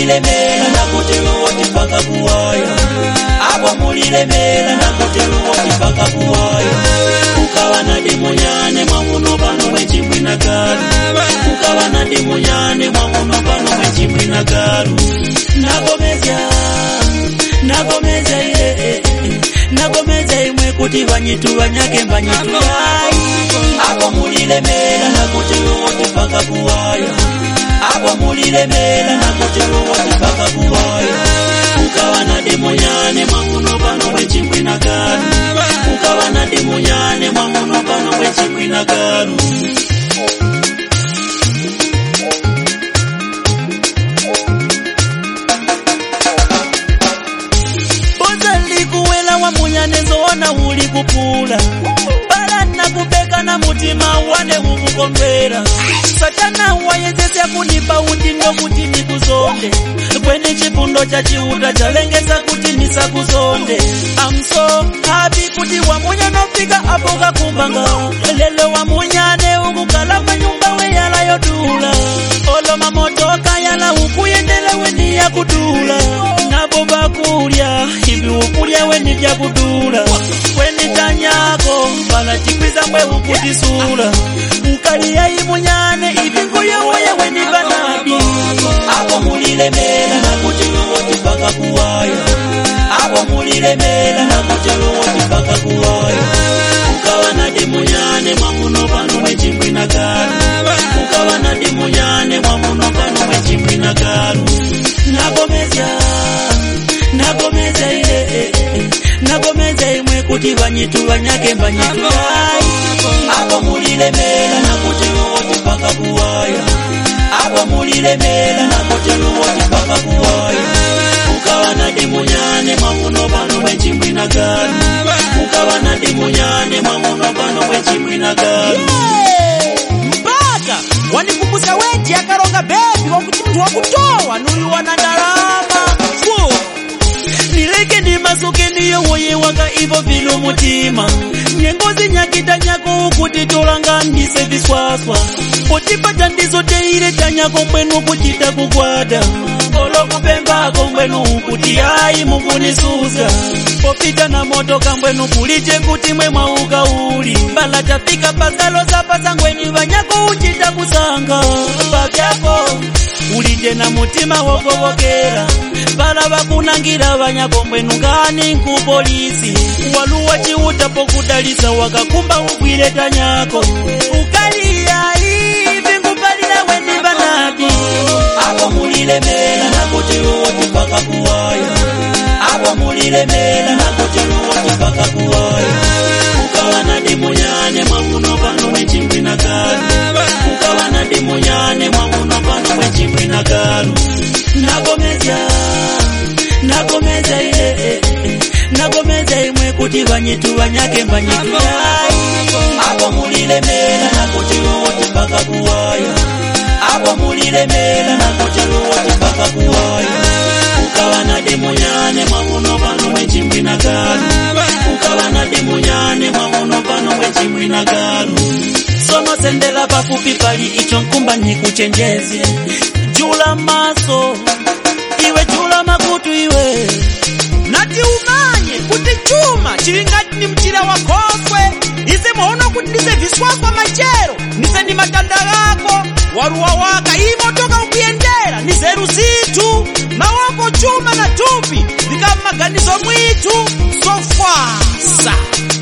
mulilemela nakutelo woti paka kuwaya abo mulilemela nakutelo woti paka kuwaya ukawa nadi munyane mwamuno pano wechimwina galu ukawa nadi munyane mwamuno pano wechimwina galu nagomeza ile nagomeza imwe kuti vanyitu vanyake vanyitu ai abo mulilemela nakutelo woti paka kuwaya abo mulilemela nakutelo woti paka kuwaya ukawa nadi munyane mwamuno pano wechimwina galu ukawa nadi munyane mwamuno pano wechimwina galu munyane zoona uli kupula bala nakubeka na mutima wane ukukondwera satana wayezesya kunipa utindo kuti nikuzonde kweni chipundo cha chiuta chalengeza kuti nisakuzonde I'm so happy kuti wamunyane ofika apo kakumbanga lelo wamunyane ukukala manyumba weyala yodula olo mamotoka yala ukuyendele weni ya kudula nabo bakulya ibi ukulya weni vya kudula weni tanyako bala chikwiza mwe ukutisula ukaliya imunyane ibi nguya waya weni banadi abo mulilemela nakutelo woti paka kuwaya abo mulilemela nakutelo woti paka kuwaya ukawa nadi munyane mwamuno pano wechimwina galu ukawa nadi munyane mwamuno pano wechimwina galu nagomeza ile nagomeza imwe kuti vanyitu vanyake vanyitu ai abo mulilemela nakutelo woti paka kuwaya abo mulilemela nakutelo woti paka kuwaya ukawa nadi munyane mwamuno pano wechimwina galu ukawa nadi munyane mwamuno pano wechimwina galu mpaka wanikukuza weji akaronga bebi wakuti mtu wakutowa nuyu wanandalama nileke ni masoke niyo woye waka ivo vilo mutima nyengozi nyakita nyako ukuti tolanga ndise viswaswa potipata ndizo teire tanyako mwenu kuchita kukwada olo kupembako mwenu ukuti ai mukunisuza popita na motoka mwenu kuliche kuti mwe mwauka uli mbala tafika pasalo zapasangweni vanyako uchita kusanga pavyako ulije na mutima wokowokera bala vakunangira vanyako mwenu ngani nkupolisi waluwa chiuta pokudalisa wakakumba ugwire tanyako ukaliya ivi ngupalila weni vanadi abo mulilemela nakutelo woti paka kuwaya abo mulilemela nakutelo woti paka kuwaya ukawa nadi munyane mwamuno pano wechimwina galu ukawa nadi munyane mwamuno pano wechimwina galu nagomeza ile nagomeza imwe kuti vanyitu vanyake vanyitu ai abo mulilemela nakutelo woti paka kuwaya abo mulilemela nakutelo woti paka kuwaya ukawa nadi munyane mwamuno pano wechimwina galu ukawa nadi munyane mwamuno pano wechimwina galu sono sendela pafupi pali icho nkumba nikuchenjeze jula maso iwe jula makutu iwe nati umanye kuti chuma chilingati ni mchira wa kofwe ize muhono kuti ndize viswakwa machero nize ni matanda lako waruwa waka imotoka ukuyendera nizeru zitu mawako chuma na tupi vika maganizo mwitu sofasa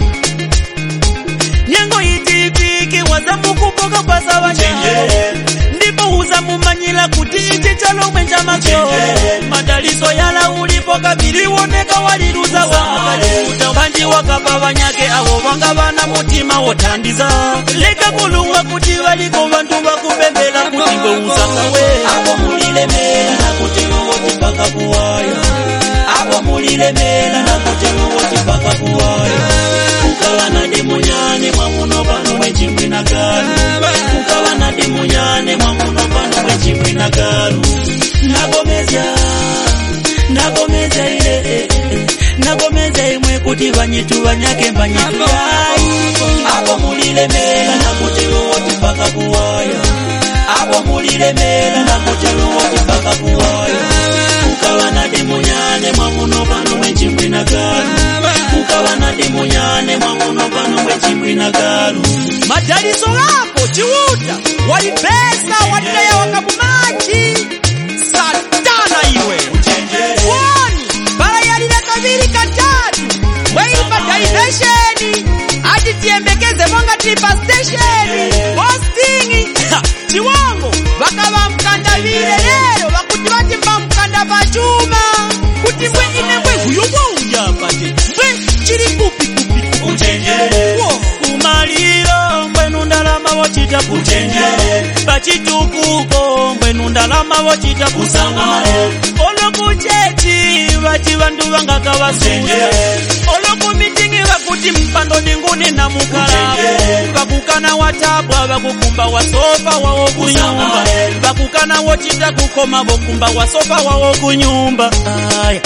nyengo itifiki wazamu kupoka kwa sawa ndipo uza mumanyila kuti ichi chalo mwenja makyo madaliso yala ulipo kabili woneka waliruza wakale utabandi wakapa wanyake awo wanga wana mutima wotandiza leka kulunga kuti waliko vantu wakubembela kuti ngwe usakawe abo mulilemela nakutelo woti paka kuwaya abo mulilemela nakutelo woti paka kuwaya ukawa nadi munyane mwamuno pano wechimwina galu ukawa nadi munyane mwamuno pano wechimwina galu nagomeza ile nagomeza imwe kuti vanyitu vanyake vanyitu ai abo mulilemela nakutelo woti paka kuwaya abo mulilemela nakutelo woti paka kuwaya munyane mwamuno pano mwechimbwina galu ukabana ndi munyane mwamuno pano mwechimbwina galu madaliso lako chiuta walipesa wadidaya wakabumaji satana iwe woni bala yalile kabiri katatu weipa daivesheni ati tiyembekeze monga tipa stesheni hostingi chiwongo bakaba mkandavile lero bakuti bati mba mkanda pachuma kuti mbwe ine mbwe huyubo ujapate mbwe chiri kupi kuchenjere kumaliro mbwenu ndalama wochita kuchenjere pachitukuko mbwenu ndalama wochita kusamale olokuchechi bati bandu bangakabasule olokumitingi bakuti mpando ndinguni na mukalabo bakukana watabwa bakukumba wasofa wawo kunyumba bakukana wochita kukoma bokumba wasofa wawo kunyumba aya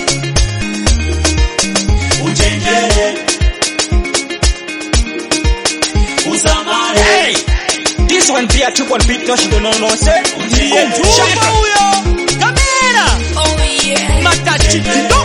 kuchenjere kusamale. Hey, this one be a trick one beat, no she don't know say. Uyo, kamera. Oh yeah. Matachi.